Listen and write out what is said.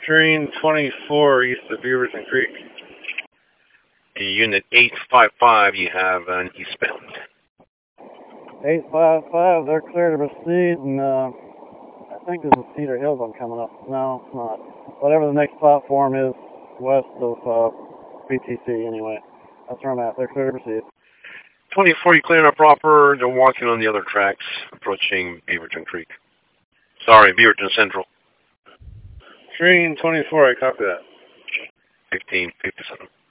Train 24 east of Beaverton Creek. Unit 855, you have an eastbound. 855, they're clear to proceed, and I think this is Cedar Hills I'm coming up. No, it's not. Whatever the next platform is west of BTC anyway. That's where I'm at. They're clear to proceed. 24, you clearing up proper. They're walking on the other tracks, approaching Beaverton Creek. Sorry, Beaverton Central. Train 24, I copy that. 1557.